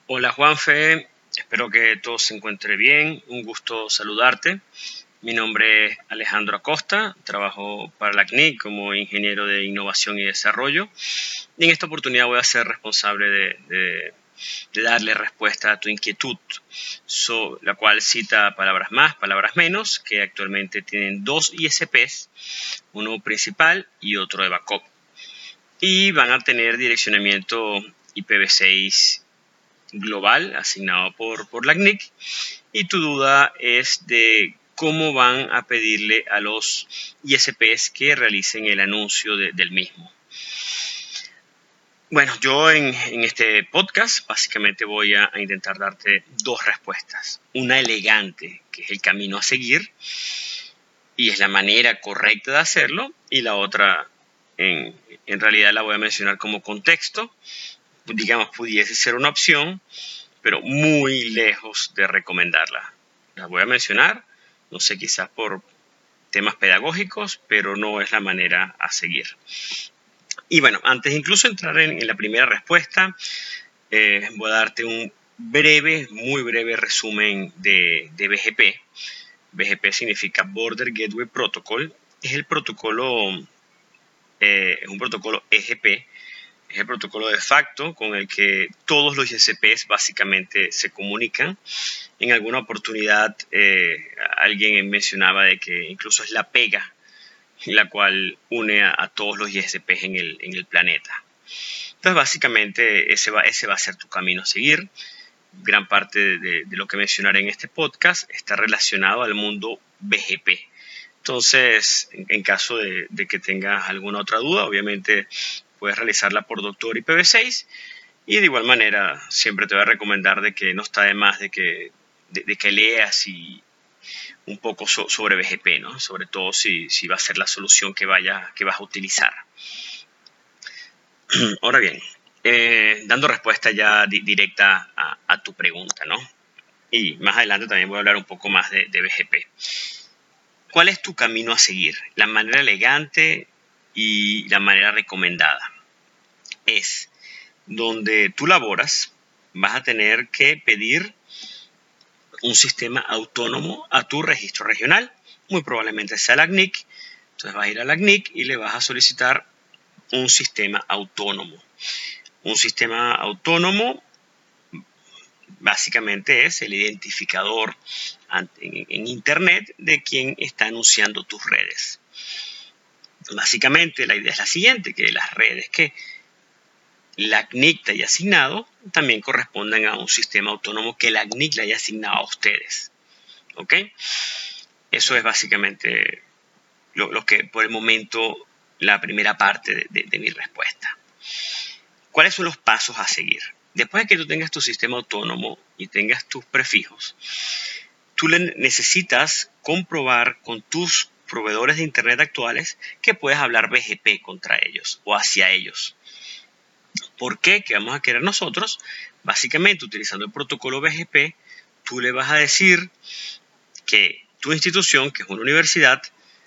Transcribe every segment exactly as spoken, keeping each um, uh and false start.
Hola Juanfe, espero que todo se encuentre bien, un gusto saludarte. Mi nombre es Alejandro Acosta, trabajo para la C N I C como ingeniero de innovación y desarrollo y en esta oportunidad voy a ser responsable de, de, de darle respuesta a tu inquietud, so, la cual cita palabras más, palabras menos, que actualmente tienen dos I S Ps, uno principal y otro de backup, y van a tener direccionamiento I P v seis global asignado por, por la C N I C, y tu duda es de cómo van a pedirle a los I S Ps que realicen el anuncio de, del mismo. Bueno, yo en, en este podcast básicamente voy a, a intentar darte dos respuestas. Una elegante, que es el camino a seguir y es la manera correcta de hacerlo, y la otra en, en realidad la voy a mencionar como contexto. Digamos, pudiese ser una opción, pero muy lejos de recomendarla. La voy a mencionar, no sé, quizás por temas pedagógicos, pero no es la manera a seguir. Y bueno, antes incluso de entrar en, en la primera respuesta, eh, voy a darte un breve, muy breve resumen de, de B G P. B G P significa Border Gateway Protocol. Es el protocolo, eh, es un protocolo E G P. Es el protocolo de facto con el que todos los I S Ps básicamente se comunican. En alguna oportunidad eh, alguien mencionaba de que incluso es la pega la cual une a, a todos los I S Ps en el, en el planeta. Entonces básicamente ese va, ese va a ser tu camino a seguir. Gran parte de, de, de lo que mencionaré en este podcast está relacionado al mundo B G P. Entonces, en, en caso de, de que tengas alguna otra duda, obviamente puedes realizarla por Doctor I P v seis, y de igual manera siempre te voy a recomendar de que no está de más de que, de, de que leas y un poco so, sobre B G P, ¿no? Sobre todo si, si va a ser la solución que, vaya, que vas a utilizar. Ahora bien, eh, dando respuesta ya di, directa a, a tu pregunta, ¿no? Y más adelante también voy a hablar un poco más de, de B G P. ¿Cuál es tu camino a seguir? La manera elegante y la manera recomendada es donde tú laboras, vas a tener que pedir un sistema autónomo a tu registro regional, muy probablemente sea la C N I C. Entonces vas a ir a la C N I C y le vas a solicitar un sistema autónomo. Un sistema autónomo básicamente es el identificador en internet de quien está anunciando tus redes. Básicamente la idea es la siguiente, que las redes que la C N I C te haya asignado también correspondan a un sistema autónomo que la C N I C le haya asignado a ustedes. ¿Ok? Eso es básicamente lo, lo que por el momento la primera parte de, de, de mi respuesta. ¿Cuáles son los pasos a seguir? Después de que tú tengas tu sistema autónomo y tengas tus prefijos, tú necesitas comprobar con tus proveedores de internet actuales que puedes hablar B G P contra ellos o hacia ellos. ¿Por qué? ¿Qué vamos a querer nosotros? Básicamente, utilizando el protocolo B G P, tú le vas a decir que tu institución, que es una universidad,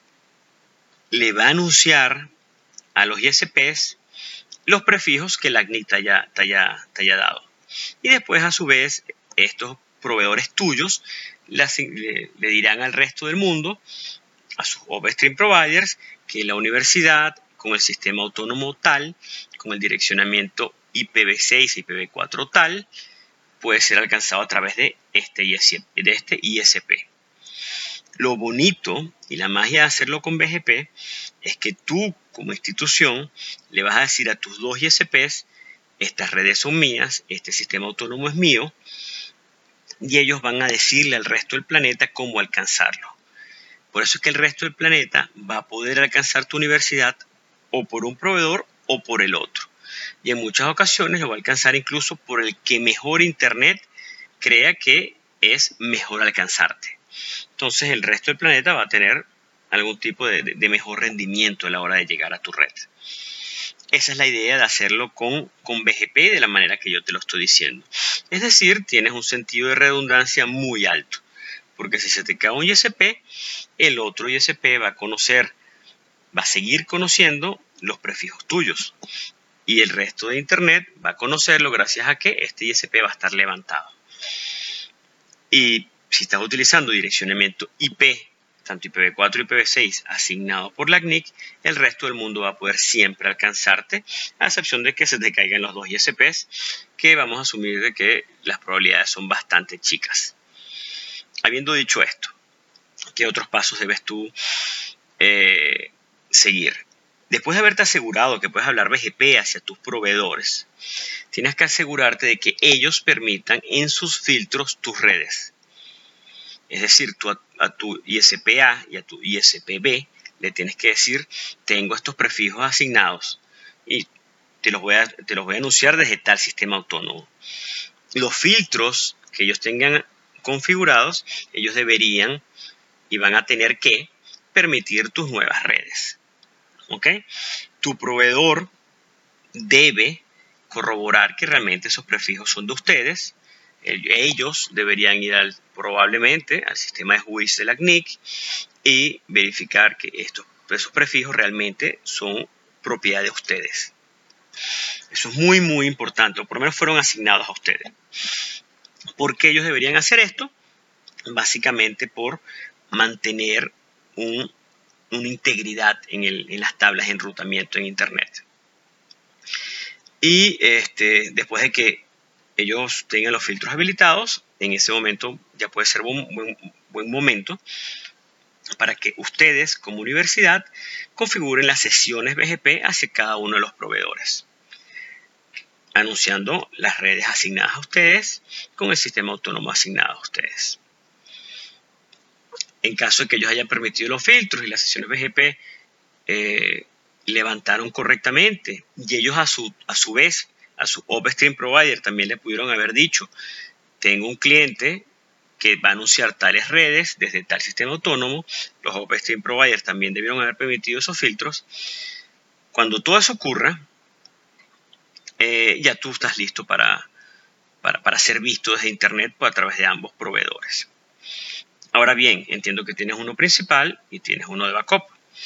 le va a anunciar a los I S Ps los prefijos que la C N I C te haya, te haya, te haya dado. Y después, a su vez, estos proveedores tuyos le, le, le dirán al resto del mundo, a sus upstream providers, que la universidad, con el sistema autónomo tal, con el direccionamiento I P v seis, I P v cuatro tal, puede ser alcanzado a través de este I S P. De este I S P. Lo bonito y la magia de hacerlo con B G P es que tú, como institución, le vas a decir a tus dos I S Ps, estas redes son mías, este sistema autónomo es mío, y ellos van a decirle al resto del planeta cómo alcanzarlo. Por eso es que el resto del planeta va a poder alcanzar tu universidad o por un proveedor o por el otro. Y en muchas ocasiones lo va a alcanzar incluso por el que mejor internet crea que es mejor alcanzarte. Entonces el resto del planeta va a tener algún tipo de, de, de mejor rendimiento a la hora de llegar a tu red. Esa es la idea de hacerlo con, con B G P de la manera que yo te lo estoy diciendo. Es decir, tienes un sentido de redundancia muy alto. Porque si se te cae un I S P, el otro I S P va a conocer, va a seguir conociendo los prefijos tuyos. y el resto de Internet va a conocerlo gracias a que este I S P va a estar levantado. Y si estás utilizando direccionamiento I P, tanto I P v cuatro y I P v seis asignado por la C N I C, el resto del mundo va a poder siempre alcanzarte, a excepción de que se te caigan los dos I S Ps, que vamos a asumir de que las probabilidades son bastante chicas. Habiendo dicho esto, ¿qué otros pasos debes tú eh, seguir? Después de haberte asegurado que puedes hablar B G P hacia tus proveedores, tienes que asegurarte de que ellos permitan en sus filtros tus redes. Es decir, tú a, a tu I S P A y a tu I S P B le tienes que decir, tengo estos prefijos asignados y te los voy a, te los voy a anunciar desde tal sistema autónomo. Los filtros que ellos tengan configurados, ellos deberían y van a tener que permitir tus nuevas redes. ¿Ok? Tu proveedor debe corroborar que realmente esos prefijos son de ustedes. Ellos deberían ir al, probablemente al sistema de juicio de la C N I C y verificar que estos, esos prefijos realmente son propiedad de ustedes. Eso es muy muy importante, o por lo menos fueron asignados a ustedes. ¿Por qué ellos deberían hacer esto? Básicamente por mantener un una integridad en, el, en las tablas de enrutamiento en Internet. Y este, después de que ellos tengan los filtros habilitados, en ese momento ya puede ser un buen, buen momento para que ustedes como universidad configuren las sesiones B G P hacia cada uno de los proveedores, anunciando las redes asignadas a ustedes con el sistema autónomo asignado a ustedes. En caso de que ellos hayan permitido los filtros y las sesiones B G P eh, levantaron correctamente y ellos a su, a su vez, a su upstream provider también le pudieron haber dicho, tengo un cliente que va a anunciar tales redes desde tal sistema autónomo, los upstream providers también debieron haber permitido esos filtros. Cuando todo eso ocurra, eh, ya tú estás listo para, para, para ser visto desde Internet a través de ambos proveedores. Ahora bien, entiendo que tienes uno principal y tienes uno de backup.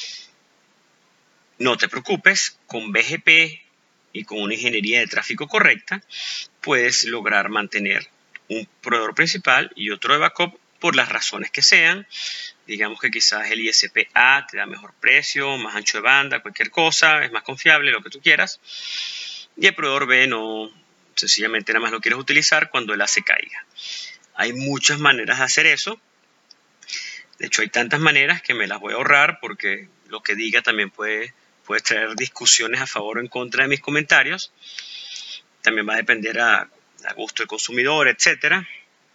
No te preocupes, con B G P y con una ingeniería de tráfico correcta, puedes lograr mantener un proveedor principal y otro de backup por las razones que sean. Digamos que quizás el I S P A te da mejor precio, más ancho de banda, cualquier cosa, es más confiable, lo que tú quieras. Y el proveedor B no, sencillamente nada más lo quieres utilizar cuando el A se caiga. Hay muchas maneras de hacer eso. De hecho, hay tantas maneras que me las voy a ahorrar porque lo que diga también puede, puede traer discusiones a favor o en contra de mis comentarios. También va a depender a, a gusto del consumidor, etcétera.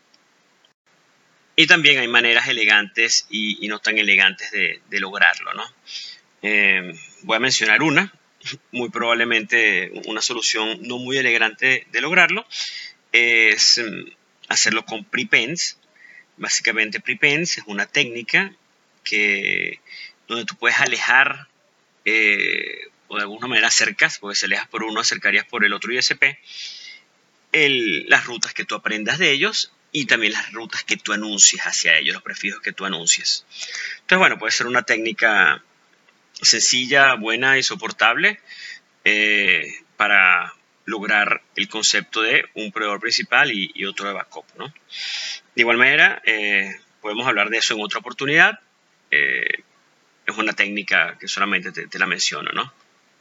Y también hay maneras elegantes y, y no tan elegantes de, de lograrlo, ¿no? Eh, voy a mencionar una, muy probablemente una solución no muy elegante de lograrlo, es hacerlo con prepends. Básicamente prepends es una técnica que, donde tú puedes alejar eh, o de alguna manera acercas, porque si alejas por uno acercarías por el otro I S P, el, las rutas que tú aprendas de ellos y también las rutas que tú anuncies hacia ellos, los prefijos que tú anuncies. Entonces, bueno, puede ser una técnica sencilla, buena y soportable eh, para lograr el concepto de un proveedor principal y, y otro de backup, ¿no? De igual manera, eh, podemos hablar de eso en otra oportunidad. Eh, es una técnica que solamente te, te la menciono, ¿no?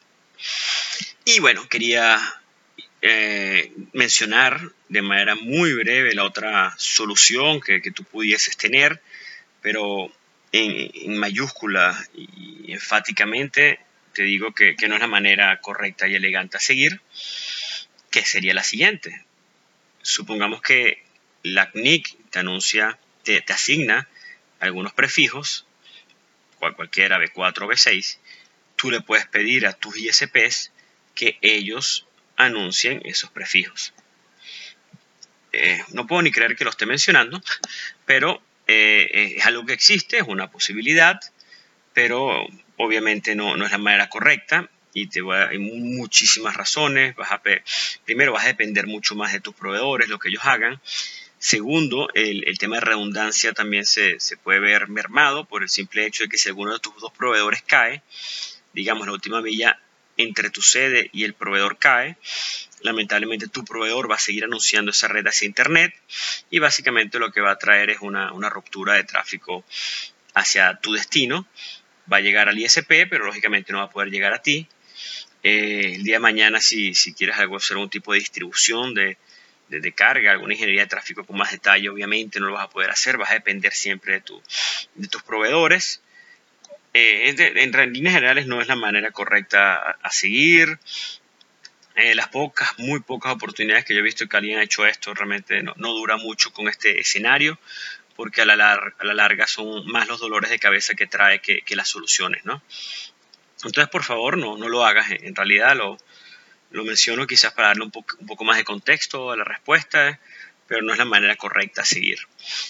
Y bueno, quería eh, mencionar de manera muy breve la otra solución que, que tú pudieses tener, pero en, en mayúscula y enfáticamente te digo que, que no es la manera correcta y elegante a seguir, que sería la siguiente. Supongamos que la C N I C te anuncia, te, te asigna algunos prefijos, cual, cualquiera B cuatro o B seis, tú le puedes pedir a tus I S Ps que ellos anuncien esos prefijos. Eh, no puedo ni creer que lo esté mencionando, pero eh, es algo que existe, es una posibilidad, pero obviamente no, no es la manera correcta y te va, hay muchísimas razones. Vas a, primero, vas a depender mucho más de tus proveedores, lo que ellos hagan. Segundo, el, el tema de redundancia también se, se puede ver mermado por el simple hecho de que si alguno de tus dos proveedores cae, digamos la última milla entre tu sede y el proveedor cae, lamentablemente tu proveedor va a seguir anunciando esa red hacia internet y básicamente lo que va a traer es una, una ruptura de tráfico hacia tu destino. Va a llegar al I S P, pero lógicamente no va a poder llegar a ti. Eh, el día de mañana, si, si quieres algo, hacer un tipo de distribución de, de, de carga, alguna ingeniería de tráfico con más detalle, obviamente no lo vas a poder hacer, vas a depender siempre de, tu, de tus proveedores. Eh, de, en, en líneas generales no es la manera correcta a, a seguir. Eh, las pocas, muy pocas oportunidades que yo he visto que alguien ha hecho esto realmente no, no dura mucho con este escenario, porque a la, lar a la larga son más los dolores de cabeza que trae que, que las soluciones, ¿no? Entonces, por favor, no, no lo hagas. En realidad lo, lo menciono quizás para darle un, po un poco más de contexto a la respuesta, pero no es la manera correcta a seguir.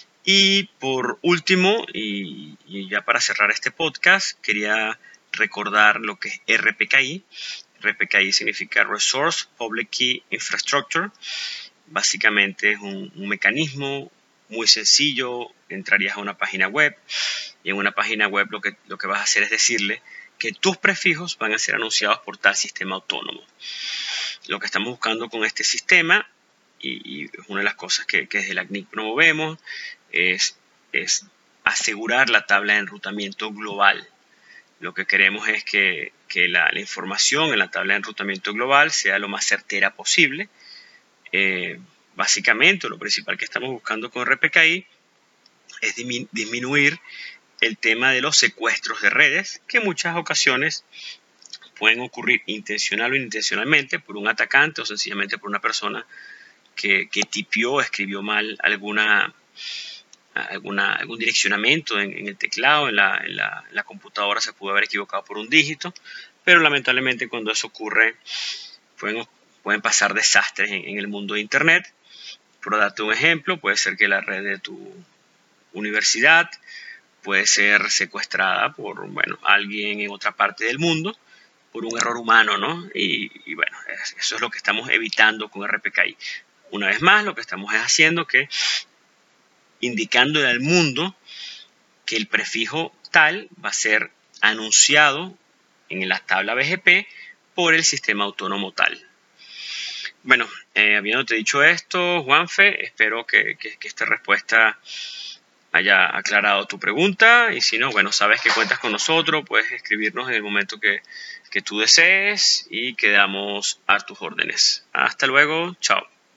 Y por último, y, y ya para cerrar este podcast, quería recordar lo que es R P K I. R P K I significa Resource Public Key Infrastructure. Básicamente es un, un mecanismo muy sencillo. Entrarías a una página web y en una página web lo que, lo que vas a hacer es decirle que tus prefijos van a ser anunciados por tal sistema autónomo. Lo que estamos buscando con este sistema, y, y es una de las cosas que, que desde la C N I C promovemos, es, es asegurar la tabla de enrutamiento global. Lo que queremos es que, que la, la información en la tabla de enrutamiento global sea lo más certera posible. Eh, básicamente, lo principal que estamos buscando con R P K I es disminuir el tema de los secuestros de redes, que en muchas ocasiones pueden ocurrir intencional o inintencionalmente por un atacante o sencillamente por una persona que, que tipió, escribió mal alguna... Alguna, algún direccionamiento en, en el teclado, en la, en, la, en la computadora se pudo haber equivocado por un dígito, pero lamentablemente cuando eso ocurre pueden, pueden pasar desastres en, en el mundo de internet. Por darte un ejemplo, puede ser que la red de tu universidad puede ser secuestrada por bueno, alguien en otra parte del mundo por un error humano, ¿no? Y, y bueno, eso es lo que estamos evitando con R P K I. Una vez más, lo que estamos es haciendo que indicándole al mundo que el prefijo tal va a ser anunciado en la tabla B G P por el sistema autónomo tal. Bueno, eh, habiéndote dicho esto, Juanfe, espero que, que, que esta respuesta haya aclarado tu pregunta, y si no, bueno, sabes que cuentas con nosotros, puedes escribirnos en el momento que, que tú desees y quedamos a tus órdenes. Hasta luego, chao.